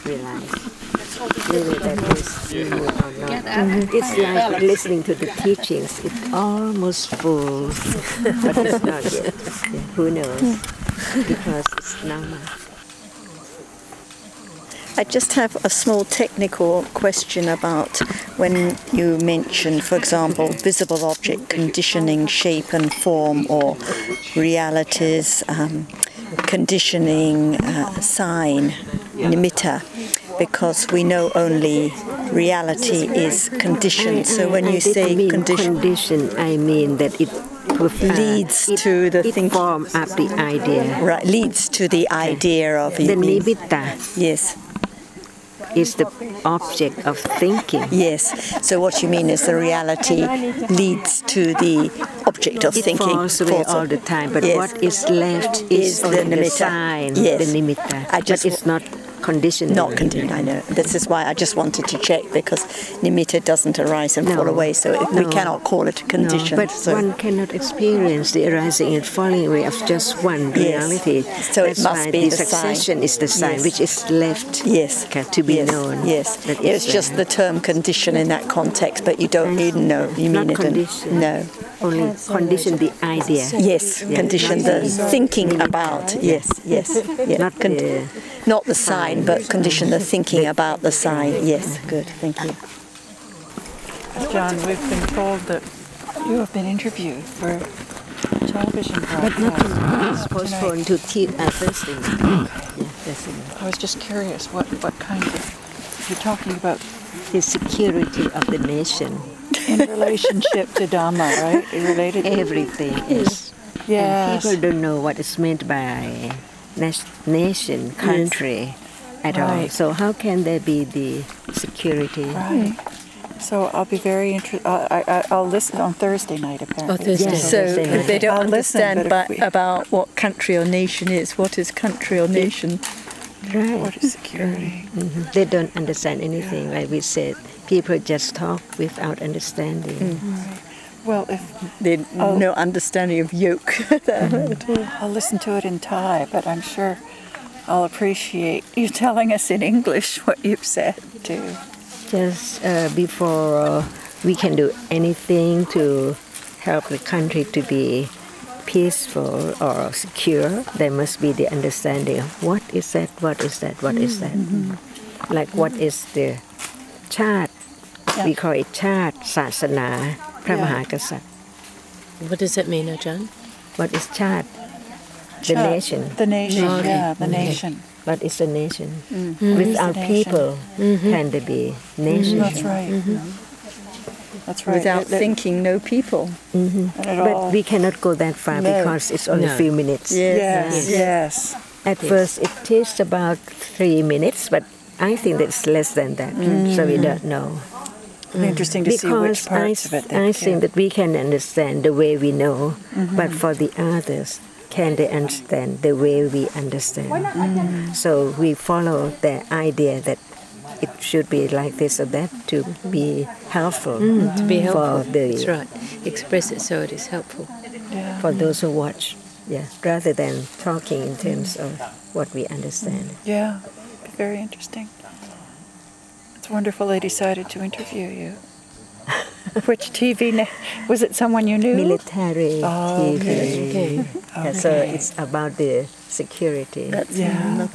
not realize really that is seeing it or not. It's like listening to the teachings. It's almost full, but it's not yet. Yeah, who knows? Because it's normal. I just have a small technical question about when you mention, for example, visible object conditioning shape and form, or realities conditioning sign, nimitta, because we know only reality is conditioned. So when you say condition, I mean that it leads to the thinking, form up the idea. Right, leads to the idea of the nimitta. Yes. Is the object of thinking. Yes. So what you mean is the reality leads to the object of thinking. It falls away all the time, but what is left is the nimitta. Sign, yes. The nimitta. But it's not conditioned. Not conditioned, I know. This is why I just wanted to check, because nimitta doesn't arise and fall away, so we cannot call it a condition. But one cannot experience the arising and falling away of just one reality. So it must be the succession is the sign which is left to be known. Yes, it's just the term condition in that context, but you don't even know. You mean it? Condition. No. Only condition the idea. Yes, condition the thinking about. Yes. Not the sign, but condition the thinking about the sign. Yes, good, thank you. John, we've been told that you have been interviewed for a television broadcast. But nothing is postponed to Thursday. I was just curious, what kind of, you're talking about the security of the nation. In relationship to Dhamma, right? Related to everything is. Yes. And people don't know what is meant by nation, country at all. So how can there be the security? Right. So I'll be very interested. I'll listen on Thursday night, apparently. Oh, Thursday. Yes. So if they don't understand about what country or nation is, what is country or nation? Right. What is security? Mm-hmm. They don't understand anything, like we said. People just talk without understanding. Right. Well, if they no understanding of yoke. I'll listen to it in Thai, but I'm sure I'll appreciate you telling us in English what you've said too. Just before we can do anything to help the country to be peaceful or secure, there must be the understanding of what is that, what is that, what is that. Mm-hmm. Like what is the Chat, we call it Chat, Sasana, Pramahakasat. What does that mean, Ajahn? What is Chat? The nation. The nation, the nation. What is the nation? Mm-hmm. Without people, can there be nation? That's right. That's right. Without thinking, no people. But we cannot go that far because it's only a few minutes. Yes. At first, it takes about 3 minutes, but I think that's less than that, so we don't know. It'll be interesting to see which parts of it. I think that we can understand the way we know, but for the others, can they understand the way we understand? So we follow the idea that it should be like this or that to be helpful. To be helpful. That's right. Express it so it is helpful. For those who watch, rather than talking in terms of what we understand. Yeah. Very interesting. It's wonderful they decided to interview you. Which TV? Was it someone you knew? Military TV. Okay. So it's about the security. Yeah.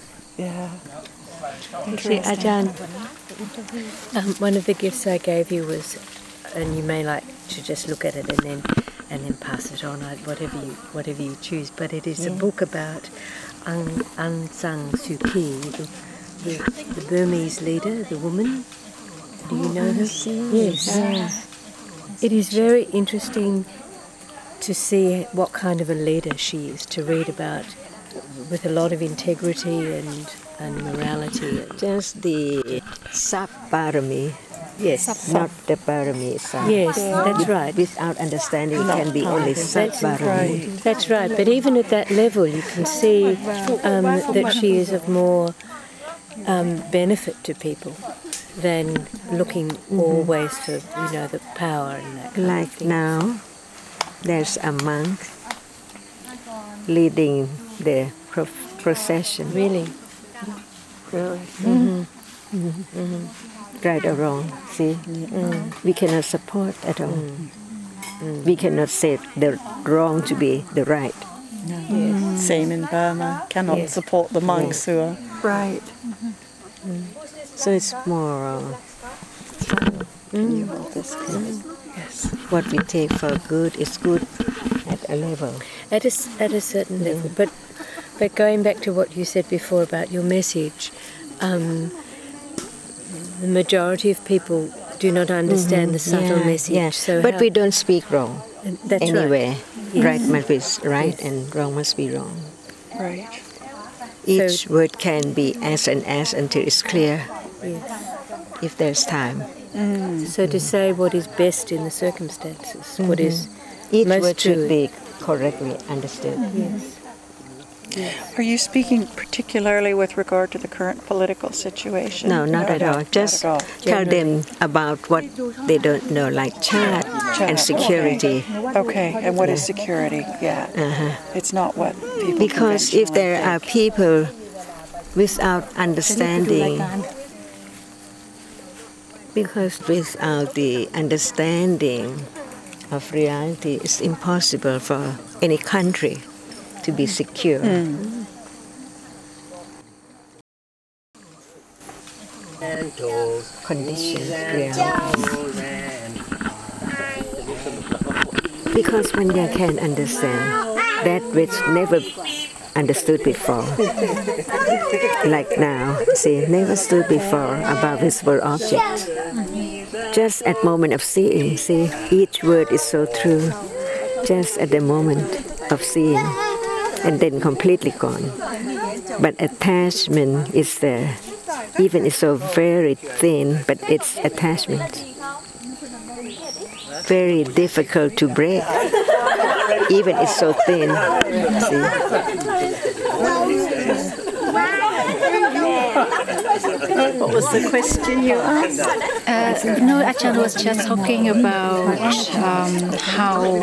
See, Ajahn, one of the gifts I gave you was, and you may like to just look at it and then pass it on, whatever you choose. But it is a book about Aung San Suu Kyi, the Burmese leader, the woman. Do you know her? Yes. It is very interesting to see what kind of a leader she is, to read about with a lot of integrity and morality. Just the Sap-parami. Yes, not the parami itself. Yes, that's right. Without understanding, it can be only Sap-parami. That's right. But even at that level, you can see that she is of more benefit to people than looking always for, the power and that kind of thing. Now, there's a monk leading the procession. Really? Really? Right or wrong, see? We cannot support at all. We cannot say the wrong to be the right. Same in Burma. Cannot support the monks who are... Right. So it's more Can you hold this, please? Yes. what we take for good is good at a level. At a certain level. But going back to what you said before about your message, the majority of people do not understand the subtle message. Yeah. So but how- we don't speak wrong that's anyway. Yes. Right must be right Yes. and wrong must be wrong. Right. Each word can be as and as until it's clear Yes. if there's time. So to say what is best in the circumstances, what is Each most word true. should be correctly understood. Yes. Are you speaking particularly with regard to the current political situation? No, not at all. Just not at all. tell them about what they don't know, like chat and security. Okay, and what is security? Yeah. It's not what people Because if there are conventionally people without understanding, because without the understanding of reality, it's impossible for any country to be secure. Condition reality. Because when you can understand that which never understood before, like now, see, never stood before about visible objects. Just at moment of seeing, see, each word is so true. Just at the moment of seeing, and then completely gone. But attachment is there. Even it's so very thin, but it's attachment. Very difficult to break. Even it's so thin. See? What was the question you asked? No, Ajahn was just talking about how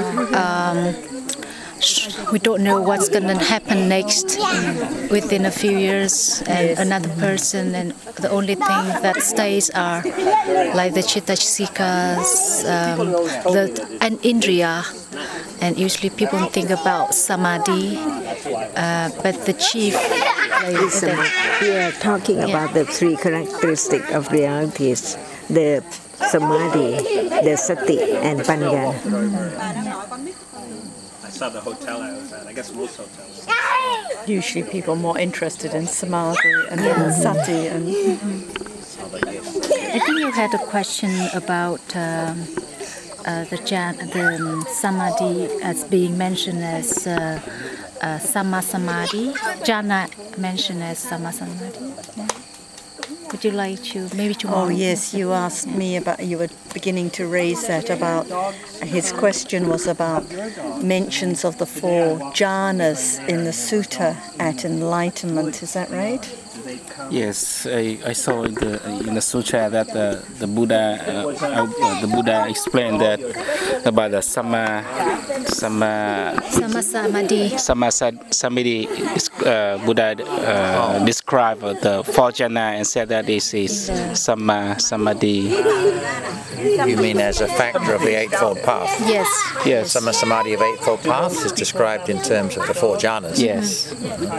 we don't know what's going to happen next within a few years, and another person, and the only thing that stays are like the Chittasikas, and Indriya. And usually people think about Samadhi, but the chief... We are talking about the three characteristics of realities: the samadhi, the sati, and panya. I saw the hotel I was at. I guess most hotels. Usually people are more interested in samadhi and then sati. And I think you had a question about the samadhi as being mentioned as Samma Samadhi. Jhana mentioned as Samma Samadhi. Yeah. Would you like to maybe tomorrow? Oh yes, you asked me about. You were beginning to raise that about. His question was about mentions of the four jhanas in the sutta at enlightenment. Is that right? Yes, I saw in the sutra that the Buddha explained that about the Samma Samadhi. Buddha described the four jhana and said that this is Samma Samadhi. You mean as a factor of the Eightfold Path? Yes. Yes. Samma Samadhi of Eightfold Path is described in terms of the four jhanas. Yes.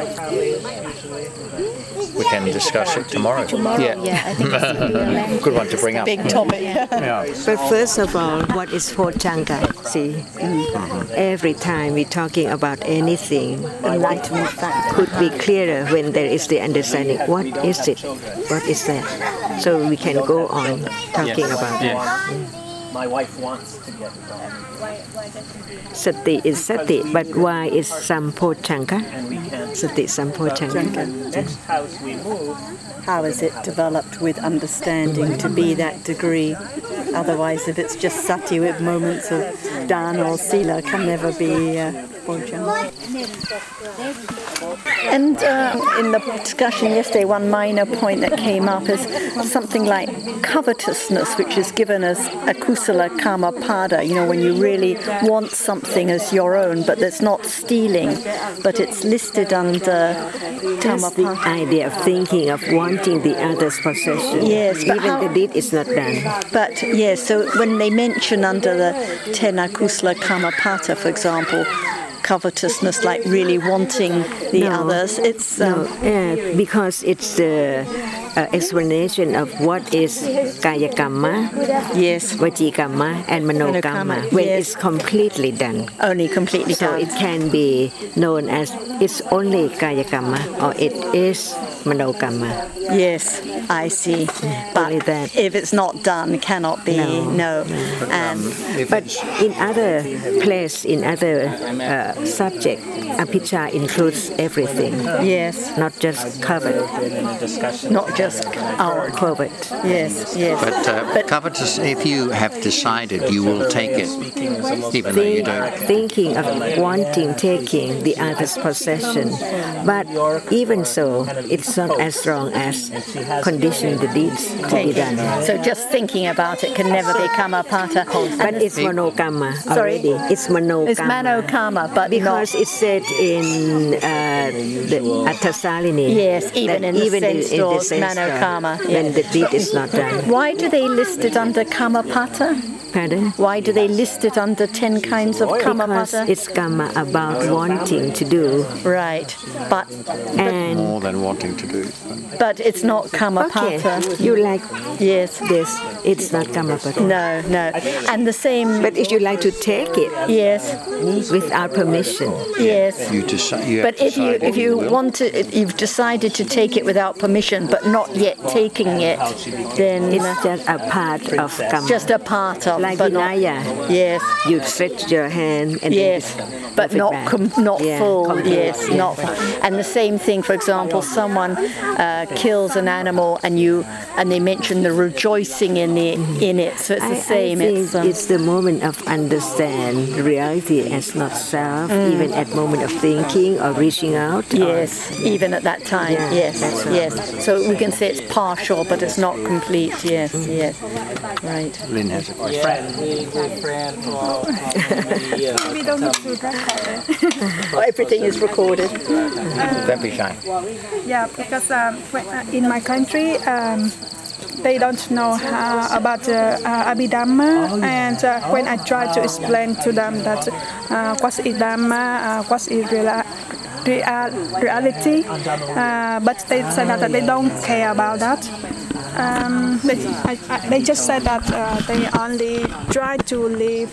We can discuss it tomorrow. Yeah. Yeah, I think it's Good one to bring up. Big topic. But first of all, what is Bojjhanga? See, every time we're talking about anything, Enlightenment factor. could be clearer when there is the understanding. What is it? What is that? So we can go on talking about it. My wife wants to get the dog, Sati is sati, but why is Sampojjhanga? and we can't. Sati Sampojjhanga. Next house we move, How is it developed with understanding to be that degree? Otherwise, if it's just sati with moments of dana or sila, can never be And in the discussion yesterday, one minor point that came up is something like covetousness, which is given as akusala kama pada, when you really want something as your own, but that's not stealing, but it's listed under kama That's the pada. idea of thinking of wanting the other's possession. Yes, but even how- the deed is not done. But yes, so when they mention under the tena kusala kama pata, for example, covetousness, like really wanting the No. others, it's Because it's the explanation of what is kaya kamma, yes, vaci kamma, and mano kamma Manokamma, when yes. it's completely done. only completely So done. it can be known as it's only kaya kamma or it is mano kamma. Yes, I see. But Only that. if it's not done, it cannot be. No. And But in other place, in other subject, apicca includes everything, yes, not just covered not just our. covered. Yes, yes. But covetous, if you have decided you will take it, even though you don't. Thinking of wanting, taking the other's possession. But even so, it's not as strong as condition the deeds to be done. So just thinking about it can never become a pata. But it's monokamma Sorry? already. It's monokamma. It's manokama, but Because not. it's said in the Attasalini. Yes, even that in the sense the laws, sense manokama, when yes. the deed is not done. Why do they list it under kama pata? Pardon? Why do they list it under 10 kinds of kama Because pata? it's kamma about wanting to do, Right, but and More than wanting to do. but it's not kama okay, pata. you like Yes. this, it's not kamma pata. No, no. And the same. But if you like to take it Yes, without permission, yes. You decide. You But have if you decided if you will. want to, you've decided to take it without permission, but not yet taking it, then it's just a part of kamma. just a part of. Like but not, vinaya. yes, You stretch your hand and yes, then but move it not back. not Yeah, full. complete, Yes, yeah. not. And the same thing, for example, someone kills an animal and they mention the rejoicing in it. So it's the same. I think It's, it's the moment of understand reality as not self, even at moment of thinking or reaching out. yes, even at that time. Yeah, Yes, that's right. yes. So we can say it's partial, but it's not complete. Yes, yes. Right. Lynn has a question. We don't need to record it. Everything is recorded. Don't be shy. Yeah, because in my country, they don't know about Abhidhamma, and when I try to explain to them that what is Dhamma, what is reality, but they say that they don't care about that. They just said that they only try to live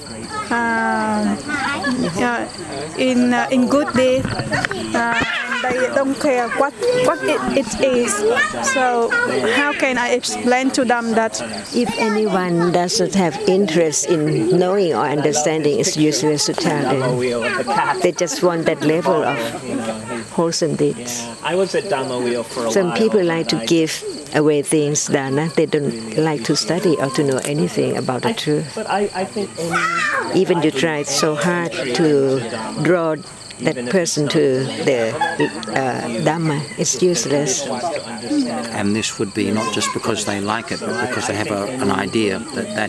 in good deeds. They don't care what it is. So how can I explain to them that If anyone does not have interest in knowing or understanding, it's useless to tell them. They just want that level of wholesome deeds. I was at Dhamma Wheel for a Some while. people like to give away things, Dana. They don't like to study or to know anything about the truth. But I think any Even you tried so hard to draw that person to the Dhamma, it's useless. And this would be not just because they like it, but because they have an idea that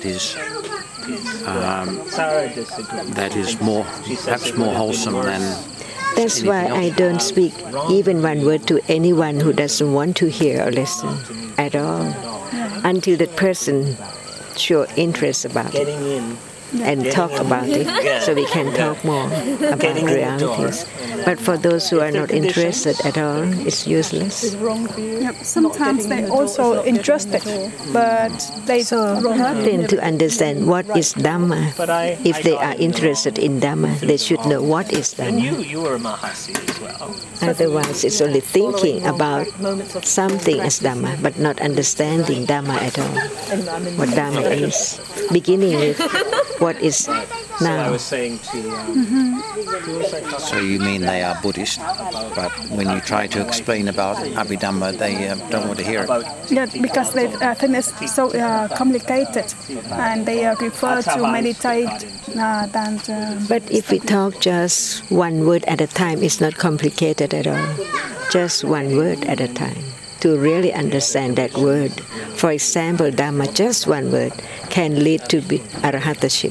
Sarah disagrees. that is more, perhaps more wholesome than. That's why I don't speak even one word to anyone who doesn't want to hear or listen at all, until that person show interest about it Getting in. and talk about it, so we can talk more about realities. But for those who are not interested at all, it's useless. sometimes they also interested, but they Help them to understand what is Dhamma. If they are interested in Dhamma, they should know what is And Dhamma. you were a Mahasi as well. Otherwise, it's only thinking about something as Dhamma, but not understanding Dhamma at all. What Dhamma is. Beginning with what is So I now. was saying to. So you mean they are Buddhist, but when you try to explain about Abhidhamma, they don't want to hear it. Yeah, because they think it's so complicated, and they prefer to meditate than. But if we talk just one word at a time, it's not complicated at all. Just one word at a time to really understand that word. For example, Dhamma, just one word, can lead to arahataship.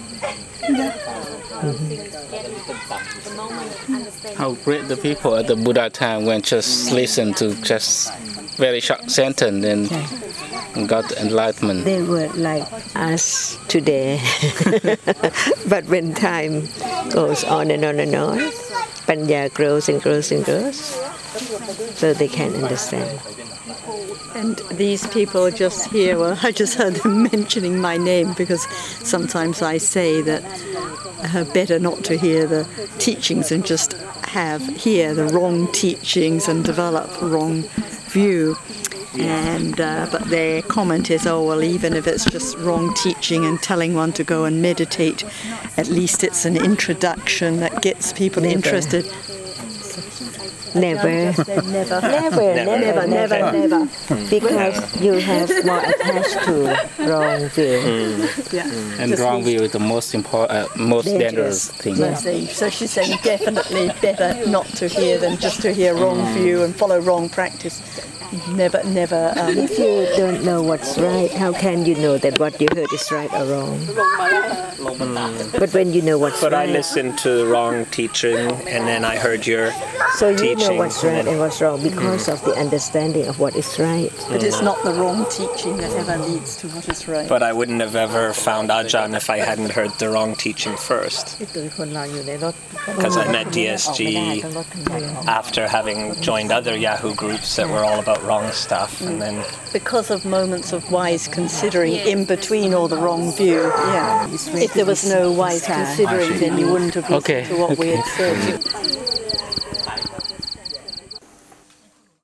How great the people at the Buddha time when just listen to just very short sentence and got enlightenment. They were like us today. But when time goes on and on and on, Panya grows and grows and grows, so they can understand. And these people just here, well, I just heard them mentioning my name because sometimes I say that better not to hear the teachings and just hear the wrong teachings and develop wrong view. And but their comment is, oh well, even if it's just wrong teaching and telling one to go and meditate, at least it's an introduction that gets people interested. Never. Never. Because you have more attached to wrong view. And wrong view is the most important, most dangerous thing. So she's saying definitely better not to hear than just to hear wrong view and follow wrong practice. Never. If you don't know what's right, how can you know that what you heard is right or wrong? But when you know what's But right, I listened to the wrong teaching, and then I heard your so you teachings. know what's right and what's wrong because of the understanding of what is right. But it's not the wrong teaching that ever leads to what is right. But I wouldn't have ever found Ajahn if I hadn't heard the wrong teaching first. Because I met DSG after having joined other Yahoo groups that were all about wrong stuff, and then Because of moments of wise considering in between all the wrong view. Yeah. If there was no wise considering, then you wouldn't have listened to what we had said.